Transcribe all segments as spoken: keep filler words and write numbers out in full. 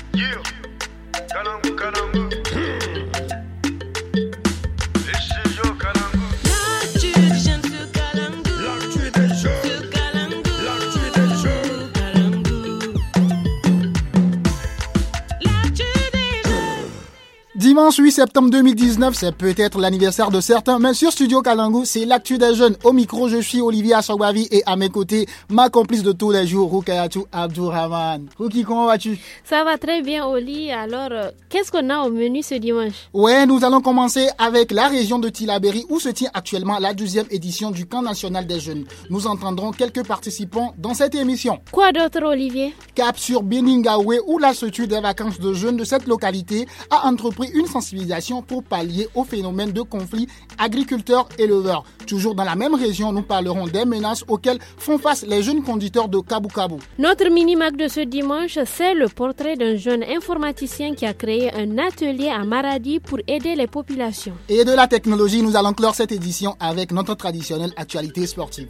Yeah, Kalangu, Kalangu. Dimanche huit septembre deux mille dix-neuf, c'est peut-être l'anniversaire de certains, mais sur Studio Kalangu, c'est l'actu des jeunes. Au micro, je suis Olivier Assogbavi et à mes côtés, ma complice de tous les jours, Rukayatou Abdourahman. Ruki, comment vas-tu? Ça va très bien, Oli. Alors, euh, qu'est-ce qu'on a au menu ce dimanche? Ouais, nous allons commencer avec la région de Tillabéri où se tient actuellement la douzième édition du Camp national des jeunes. Nous entendrons quelques participants dans cette émission. Quoi d'autre, Olivier? Cap sur Birningaoui où l'Institut des vacances de jeunes de cette localité a entrepris une sensibilisation pour pallier au phénomène de conflit agriculteurs-éleveurs. Toujours dans la même région, nous parlerons des menaces auxquelles font face les jeunes conducteurs de Kabou Kabou. Notre mini-mac de ce dimanche, c'est le portrait d'un jeune informaticien qui a créé un atelier à Maradi pour aider les populations. Et de la technologie, nous allons clore cette édition avec notre traditionnelle actualité sportive.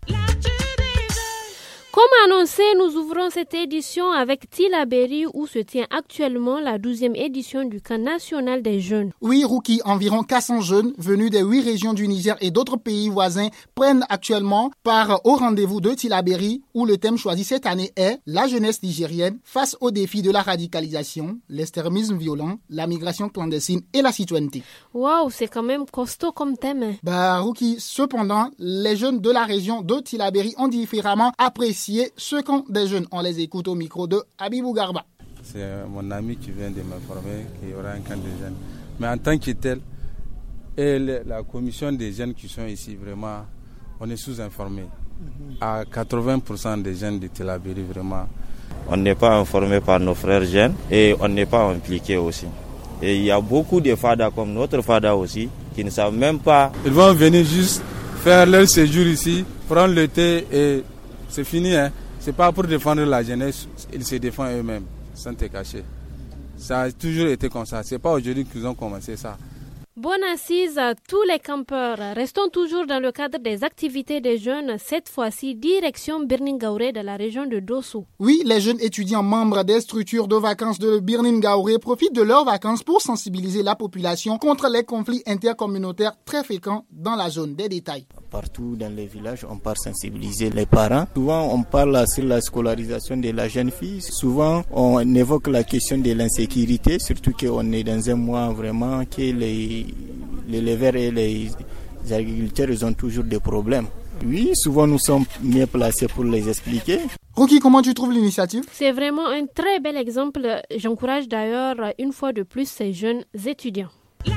Comme annoncé, nous ouvrons cette édition avec Tillabéri où se tient actuellement la douzième édition du Camp national des jeunes. Oui, Ruki, environ quatre cents jeunes venus des huit régions du Niger et d'autres pays voisins prennent actuellement part au rendez-vous de Tillabéri où le thème choisi cette année est la jeunesse nigérienne face aux défis de la radicalisation, l'extrémisme violent, la migration clandestine et la citoyenneté. Waouh, c'est quand même costaud comme thème. Bah, Ruki, cependant, les jeunes de la région de Tillabéri ont différemment apprécié ce camp des jeunes. On les écoute au micro de Habibou Garba. C'est mon ami qui vient de m'informer qu'il y aura un camp des jeunes. Mais en tant que tel, et la commission des jeunes qui sont ici, vraiment, on est sous-informés. À quatre-vingts pour cent des jeunes de Tillabéri, vraiment. On n'est pas informé par nos frères jeunes et on n'est pas impliqué aussi. Et il y a beaucoup de fadas comme notre fada aussi qui ne savent même pas. Ils vont venir juste faire leur séjour ici, prendre le thé et c'est fini, hein. C'est pas pour défendre la jeunesse, ils se défendent eux-mêmes, sans te cacher. Ça a toujours été comme ça, c'est pas aujourd'hui qu'ils ont commencé ça. Bonne assise à tous les campeurs. Restons toujours dans le cadre des activités des jeunes, cette fois-ci direction Birningaouré de la région de Dosso. Oui, les jeunes étudiants membres des structures de vacances de Birningaouré profitent de leurs vacances pour sensibiliser la population contre les conflits intercommunautaires très fréquents dans la zone. Des détails. Partout dans les villages, on part sensibiliser les parents. Souvent, on parle sur la scolarisation de la jeune fille. Souvent, on évoque la question de l'insécurité, surtout qu'on est dans un mois vraiment que les, les éleveurs et les agriculteurs ils ont toujours des problèmes. Oui, souvent nous sommes mieux placés pour les expliquer. Ruki, comment tu trouves l'initiative? C'est vraiment un très bel exemple. J'encourage d'ailleurs une fois de plus ces jeunes étudiants.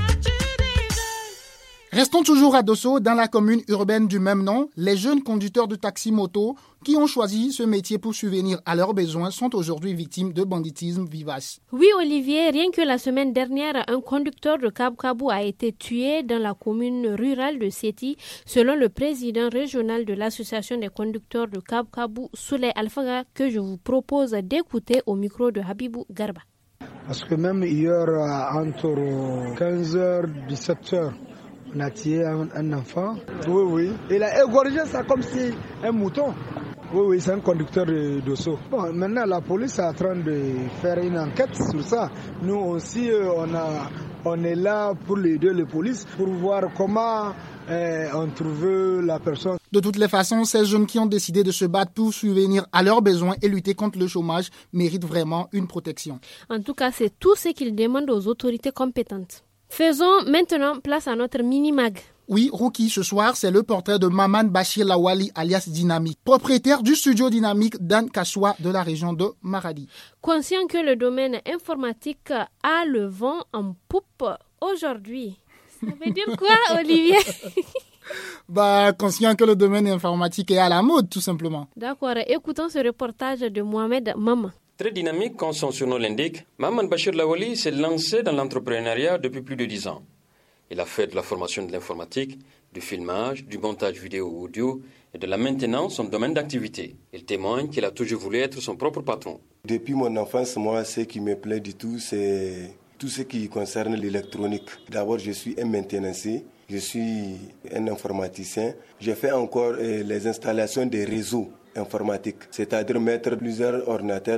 Restons toujours à Dosso, dans la commune urbaine du même nom. Les jeunes conducteurs de taxi-moto qui ont choisi ce métier pour subvenir à leurs besoins sont aujourd'hui victimes de banditisme vivace. Oui, Olivier, rien que la semaine dernière, un conducteur de Kabou Kabou a été tué dans la commune rurale de Séti, selon le président régional de l'association des conducteurs de Kabou Kabou, Souley Alfaga, que je vous propose d'écouter au micro de Habibou Garba. Parce que même hier, entre quinze heures et dix-sept heures, on a tué un, un enfant. Oui, oui. Il a égorgé ça comme si un mouton. Oui, oui, c'est un conducteur de Dosso. Bon, maintenant, la police est en train de faire une enquête sur ça. Nous aussi, on, a, on est là pour aider les polices, pour voir comment eh, on trouve la personne. De toutes les façons, ces jeunes qui ont décidé de se battre pour subvenir à leurs besoins et lutter contre le chômage méritent vraiment une protection. En tout cas, c'est tout ce qu'ils demandent aux autorités compétentes. Faisons maintenant place à notre mini-mag. Oui, Ruki, ce soir, c'est le portrait de Maman Bachir Lawali, alias Dynamique, propriétaire du studio Dynamique d'Anne Kassoua de la région de Maradi. Conscient que le domaine informatique a le vent en poupe aujourd'hui. Ça veut dire quoi, Olivier? Bah, conscient que le domaine informatique est à la mode, tout simplement. D'accord, écoutons ce reportage de Mohamed Maman. Très dynamique, comme son surnom l'indique, Maman Bachir Lawali s'est lancé dans l'entrepreneuriat depuis plus de dix ans. Il a fait de la formation de l'informatique, du filmage, du montage vidéo ou audio et de la maintenance son domaine d'activité. Il témoigne qu'il a toujours voulu être son propre patron. Depuis mon enfance, moi, ce qui me plaît du tout, c'est tout ce qui concerne l'électronique. D'abord, je suis un maintenancier, je suis un informaticien. Je fais encore euh, les installations des réseaux informatiques, c'est-à-dire mettre plusieurs ordinateurs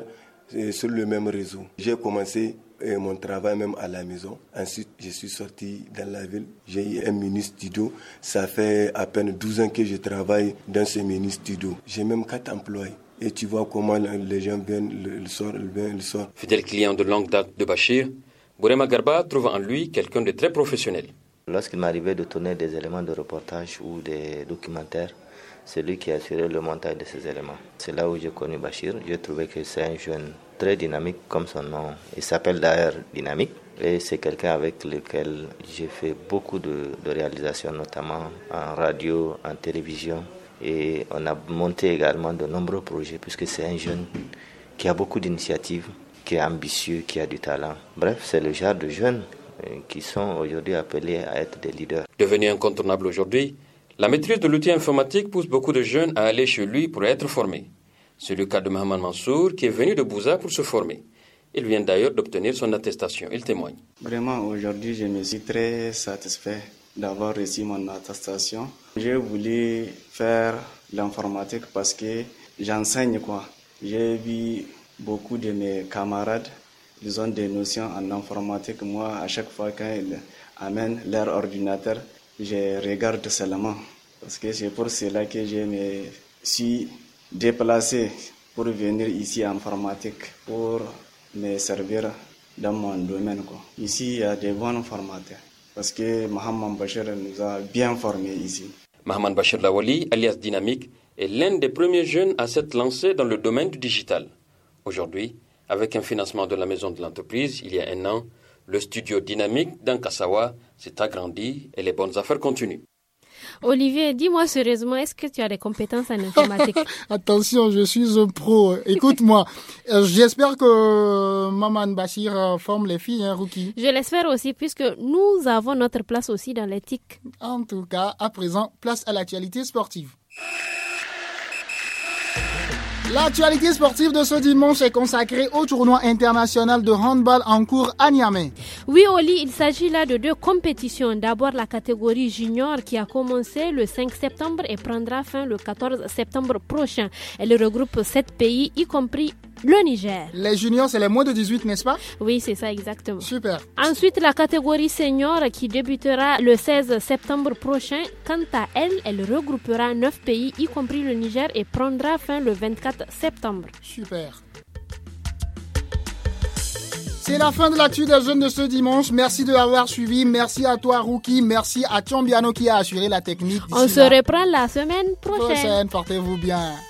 sur le même réseau. J'ai commencé et mon travail même à la maison. Ensuite, je suis sorti dans la ville. J'ai eu un mini studio. Ça fait à peine douze ans que je travaille dans ce mini studio. J'ai même quatre employés. Et tu vois comment les gens viennent le soir, le viennent le soir. Fidèle client de longue date de Bachir, Bourema Garba trouve en lui quelqu'un de très professionnel. Lorsqu'il m'arrivait de tourner des éléments de reportage ou des documentaires, c'est lui qui a assuré le montage de ces éléments. C'est là où j'ai connu Bachir. J'ai trouvé que c'est un jeune très dynamique, comme son nom. Il s'appelle d'ailleurs Dynamique. Et c'est quelqu'un avec lequel j'ai fait beaucoup de, de réalisations, notamment en radio, en télévision. Et on a monté également de nombreux projets, puisque c'est un jeune qui a beaucoup d'initiatives, qui est ambitieux, qui a du talent. Bref, c'est le genre de jeunes qui sont aujourd'hui appelés à être des leaders. Devenu incontournable aujourd'hui, la maîtrise de l'outil informatique pousse beaucoup de jeunes à aller chez lui pour être formés. C'est le cas de Mohamed Mansour qui est venu de Bouza pour se former. Il vient d'ailleurs d'obtenir son attestation. Il témoigne. Vraiment, aujourd'hui, je me suis très satisfait d'avoir reçu mon attestation. J'ai voulu faire l'informatique parce que j'enseigne quoi. J'ai vu beaucoup de mes camarades, ils ont des notions en informatique. Moi, à chaque fois qu'ils amènent leur ordinateur, je regarde seulement. Parce que c'est pour cela que je me suis déplacé pour venir ici en informatique, pour me servir dans mon domaine, quoi. Ici, il y a des bons formateurs. Parce que Mohamed Bachir nous a bien formés ici. Mohamed Bachir Lawali, alias Dynamique, est l'un des premiers jeunes à s'être lancé dans le domaine du digital. Aujourd'hui, avec un financement de la maison de l'entreprise, il y a un an, le studio Dynamique d'Ankasawa s'est agrandi et les bonnes affaires continuent. Olivier, dis-moi sérieusement, est-ce que tu as des compétences en informatique? Attention, je suis un pro. Écoute-moi, euh, j'espère que Maman Bachir euh, forme les filles, hein, Ruki. Je l'espère aussi, puisque nous avons notre place aussi dans l'éthique. En tout cas, à présent, place à l'actualité sportive. L'actualité sportive de ce dimanche est consacrée au tournoi international de handball en cours à Niamey. Oui, Oli, il s'agit là de deux compétitions. D'abord, la catégorie junior qui a commencé le cinq septembre et prendra fin le quatorze septembre prochain. Elle regroupe sept pays, y compris le Niger. Les juniors, c'est les moins de dix-huit, n'est-ce pas? Oui, c'est ça exactement. Super. Ensuite, la catégorie senior qui débutera le seize septembre prochain. Quant à elle, elle regroupera neuf pays, y compris le Niger, et prendra fin le vingt-quatre septembre. Super. C'est la fin de l'actu des jeunes de ce dimanche. Merci de l'avoir suivi. Merci à toi, Ruki. Merci à Tchombiano qui a assuré la technique. On se reprend la semaine prochaine. Prochaine, portez-vous bien.